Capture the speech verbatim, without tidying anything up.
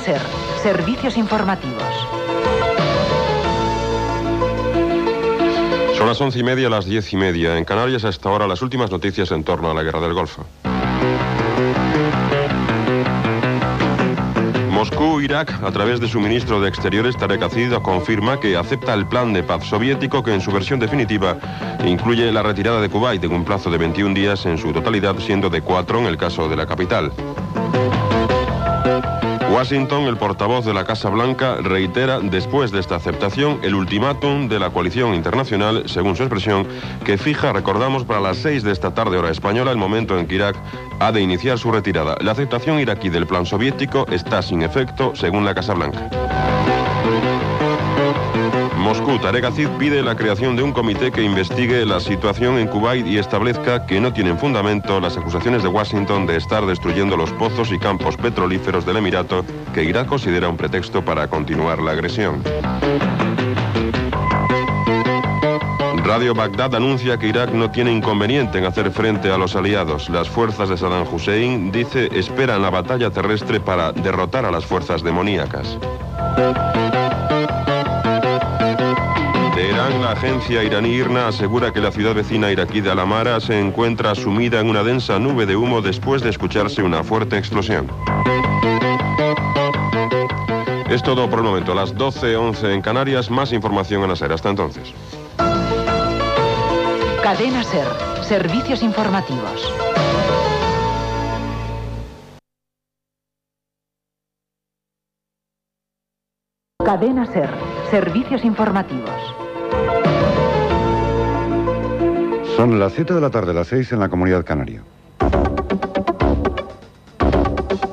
SER, servicios informativos. Son las once y media, las diez y media. En Canarias, hasta ahora, las últimas noticias en torno a la guerra del Golfo. Moscú, Irak, a través de su ministro de Exteriores, Tarek Aziz, confirma que acepta el plan de paz soviético que en su versión definitiva incluye la retirada de Kuwait en un plazo de veintiún días en su totalidad, siendo de cuatro en el caso de la capital. Washington, el portavoz de la Casa Blanca, reitera después de esta aceptación el ultimátum de la coalición internacional, según su expresión, que fija, recordamos, para las seis de esta tarde hora española, el momento en que Irak ha de iniciar su retirada. La aceptación iraquí del plan soviético está sin efecto, según la Casa Blanca. Moscú, Tarek Aziz pide la creación de un comité que investigue la situación en Kuwait y establezca que no tienen fundamento las acusaciones de Washington de estar destruyendo los pozos y campos petrolíferos del Emirato, que Irak considera un pretexto para continuar la agresión. Radio Bagdad anuncia que Irak no tiene inconveniente en hacer frente a los aliados. Las fuerzas de Saddam Hussein, dice, esperan la batalla terrestre para derrotar a las fuerzas demoníacas. Teherán, la agencia iraní IRNA asegura que la ciudad vecina iraquí de Al-Amara se encuentra sumida en una densa nube de humo después de escucharse una fuerte explosión. Es todo por el momento. A las doce once en Canarias, más información en la SER. Hasta entonces. Cadena SER, servicios informativos. Cadena SER, servicios informativos. Son las siete de la tarde, las seis en la Comunidad Canaria.